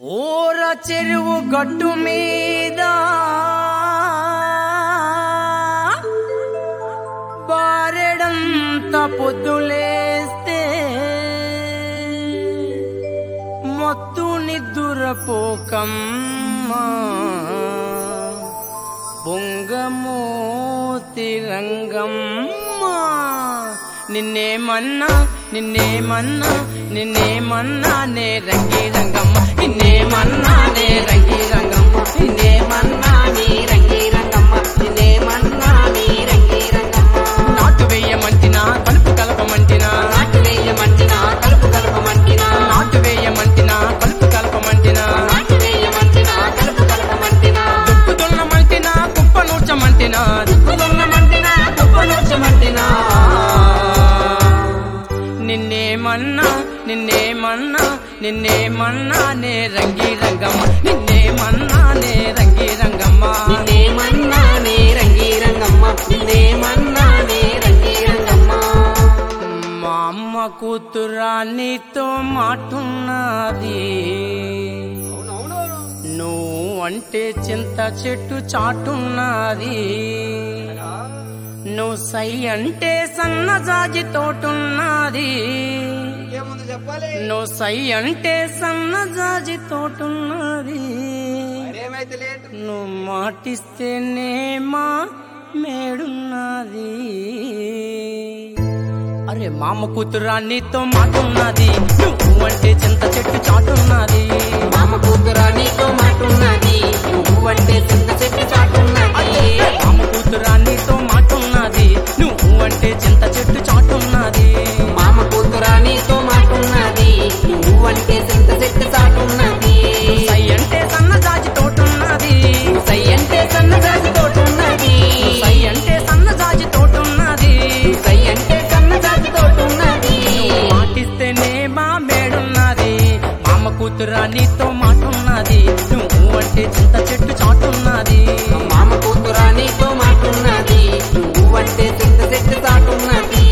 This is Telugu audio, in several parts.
ఓర చెరువు గట్టు మీద బారెడంత పొద్దులేస్తే మొత్తు నిద్దురపోకమ్మా బొంగమోతి రంగమ్మా నిన్నేమన్నా నే రంగి రంగమ్మ నిన్నేమన్నా నే రంగి రంగమ్మ నిన్నేమన్నా నీ రంగి రంగమ్మ నిన్నేమన్నా నీ రంగి రంగమ్మ నాటు వేయమంటినా కలుపు కలపమంటినా నాటు వేయమంటినా కలుపు కలపమంటినా నాటు వేయమంటినా కలుపు కలపమంటినా నాటు వేయమంటినా కలుపు కలపమంటినా దుక్కు దున్నమంటినా కుప్ప నూర్చమంటినా దుక్కు దున్నమంటినా కుప్ప నూర్చమంటినా నిన్నేమన్నా నే రంగి రంగమ్మ నిన్నేమన్నా నే రంగి రంగమ్మ నిన్నేమన్నా నే రంగి రంగమ్మ నిన్నేమన్నా నే రంగి రంగమ్మ మా అమ్మ కూతురా నీతో మాటున్నది నువ్వు అంటే చింత చెట్టు చాటున్నది నువ్వు సై అంటే సన్నజాజి తోటున్నది నువ్వు సై అంటే సన్నజాజి తోటున్నది నువ్వు మాటిస్తేనే మా మేడున్నది అరే మామ కూతురా నీతో మాటున్నది నువ్వు అంటే చింత చెట్టు చాటున్నది మామ కూతురా నీతో మాటున్నది నువ్వు అంటే చింత చెట్టు చాటున్నది మామ కూతురా నీతో మాటున్నది నువ్వు అంటే చింత చెట్టు చాటున్నది మామ కూతురా నీతో మాటున్నది నువ్వు అంటే చింత చెట్టు చాటున్నది సై అంటే సన్నజాజి తోటున్నది సై అంటే సన్నజాజి తోటున్నది సై అంటే సన్నజాజి తోటున్నది సై అంటే సన్నజాజి తోటున్నది మాటిస్తేనే మా మేడున్నది మామ కూతురా నీతో మాటున్నది నువ్వు అంటే చింత చెట్టు చాటున్నది మామ కూతురా నీతో మాటున్నది నువ్వు అంటే చింత చెట్టు చాటున్నది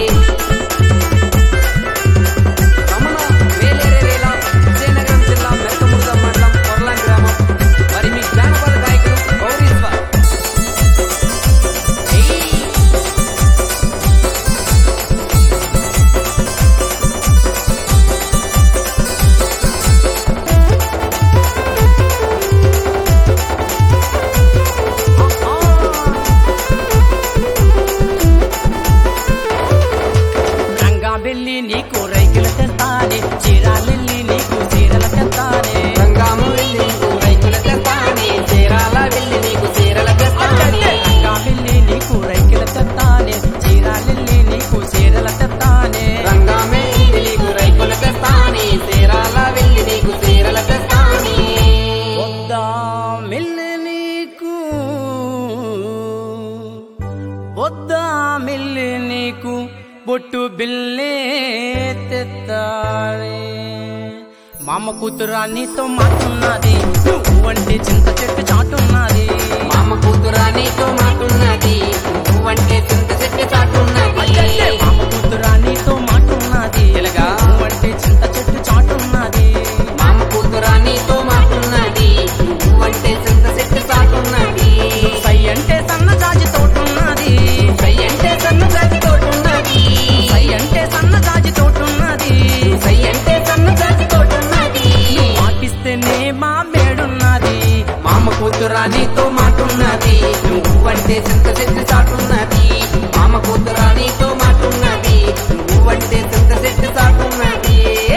బొట్టు బిల్లే తెత్తాలే మామ కూతురా నీతో మాటున్నది నువ్వు అంటే చింత చెట్టు చాటున్నది మామ కూతురా నీతో మాటున్నది నువ్వు అంటే చింత చెట్టు చాటున్నది మామ కూతురా నీతో మాటున్నది నువ్వు అంటే చింత చెట్టు చాటున్నది మామ కూతురా నీతో మాటున్నది నువ్వు అంటే చింత చెట్టు చాటున్నది సై అంటే సన్నజాజి తోటున్నది సై అంటే సన్నజాజి తోటున్నది సై అంటే సన్నజాజి తోటున్నది సై అంటే సన్నజాజి తోటున్నది మాటిస్తేనే మా మేడున్నది మామ కూతురా నీతో మాటున్నది నువ్వు అంటే చింత చెట్టు చాటున్నది మామ కూతురా నీతో మాటున్నది నువ్వు అంటే చింత చెట్టు చాటున్నది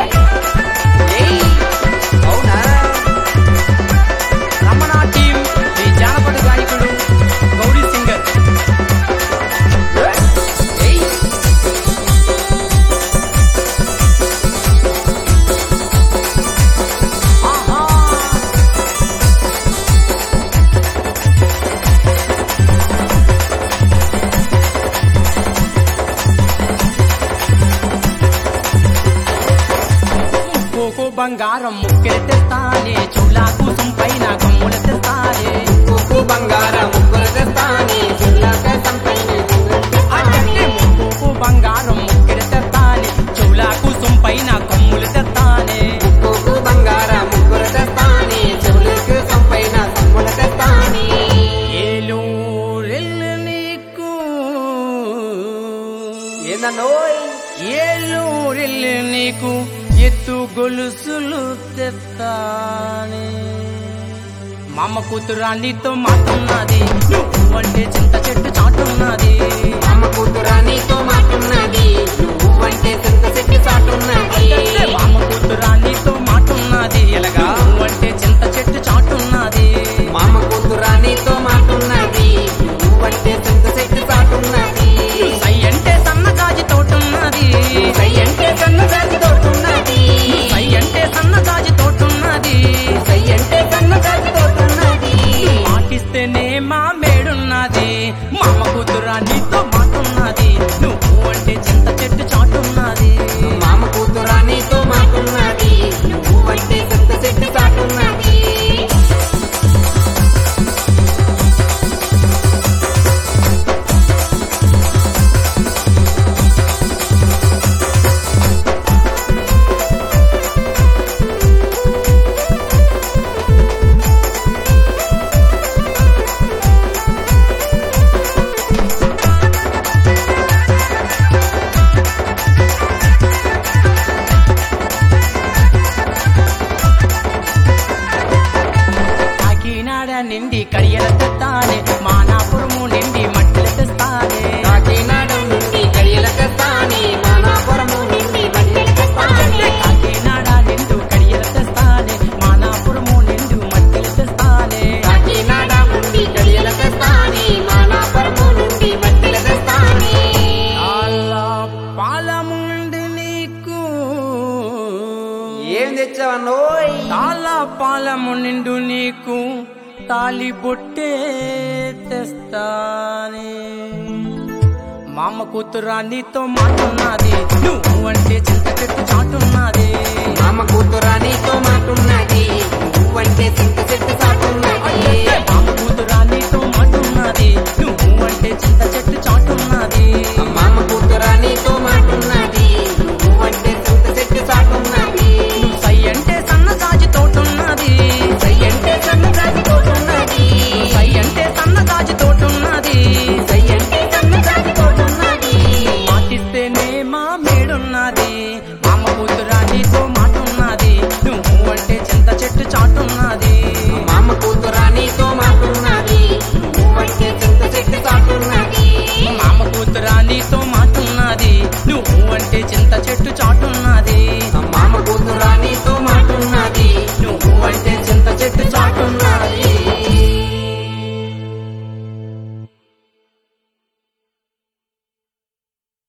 అవునా రమణ టీం ఈ జానపద గాయకుడు గౌరీ సింగర్ బంగారం ముక్కెలు తెస్తానే చూలాకు సంపైన కమ్ములు తెస్తానే ముక్కు బంగారం ముక్కులు తెస్తానే చూలాక సంపైన ముక్కు బంగారం ముక్కెలు తెస్తానే చూలాకు సంపైన కమ్ములు తెస్తానే ముక్కు బంగారం ముక్కులు తెస్తానే ఎల్లూరెల్లి నీకు ఎత్తు గొలుసులు తెత్తానే మామ కూతురా నీతో మాటున్నది నువ్వంటే చింత చెట్టు చాటున్నది మామ కూతురా నీతో మాటున్నది నువ్వంటే చింత చెట్టు చాటున్నది మామ కూతురా నీతో మాటున్నది ఎలాగా నువ్వంటే చింత చెట్టు చాటున్నది మామ కూతురా నీతో మాటున్నది నువ్వంటే చింత చెట్టు చాటున్నది సై అంటే సన్నగాజి తోటున్నది సై అంటే సన్నగాజి తోటున్నది సై అంటే సన్నగాజి తోటున్నది సై అంటే సన్నగాజి తోటున్నది మాటిస్తేనే మా మేడున్నది మామ కూతురా నీతో మాటున్నది నువ్వు అంటే చింత చెట్టు చాటున్నది మామ కూతురా నీతో మాటున్నది నువ్వంటే చింత చెట్టు చాటున్నది కాకినాడ నిండి కడియల తెస్తానే మానాపురము నిండి మట్టెలు తెస్తానే కాకినాడ నుండి కడియల తెస్తానే మానాపురము నుండి మట్టెలు తెస్తానే కాకినాడ నిండు కడియల తెస్తానే మానాపురము నిండు మట్టెలు తెస్తానే కాకినాడ నుండి కడియల తెస్తానే మానాపురము నుండి మట్టెలు తెస్తానే అలా పాలముండి నీకు ఏం తెచ్చావన్నోయ్ చాలా పాలము నిండు నీకు తాలి బొట్టే తెస్తానే మామ కూతురా నీతో మాటున్నది నువ్వు